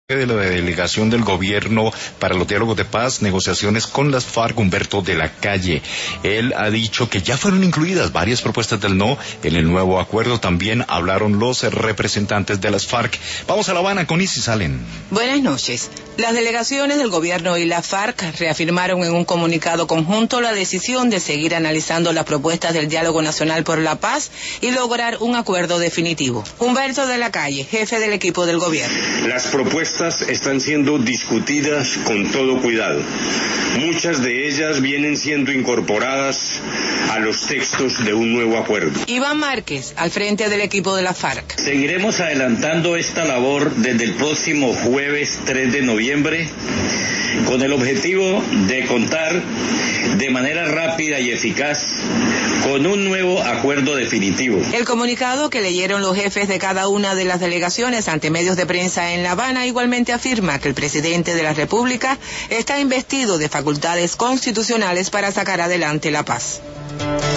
de la delegación del gobierno para los diálogos de paz, negociaciones con las FARC, Humberto de la Calle. Él ha dicho que ya fueron incluidas varias propuestas del no en el nuevo acuerdo. También hablaron los representantes de las FARC. Vamos a La Habana con Isis Allen. Buenas noches. Las delegaciones del gobierno y la FARC reafirmaron en un comunicado conjunto la decisión de seguir analizando las propuestas del Diálogo Nacional por la Paz y lograr un acuerdo definitivo. Humberto de la Calle, jefe del equipo del gobierno. Las propuestas están siendo discutidas con todo cuidado. Muchas de ellas vienen siendo incorporadas a los textos de un nuevo acuerdo. Iván Márquez, al frente del equipo de la FARC. Seguiremos adelantando esta labor desde el próximo jueves 3 de noviembre con el objetivo de contar de manera rápida y eficaz con un nuevo acuerdo definitivo. El comunicado que leyeron los jefes de cada una de las delegaciones ante medios de prensa en La Habana igualmente afirma que el presidente de la República está investido de facultades constitucionales para sacar adelante la paz.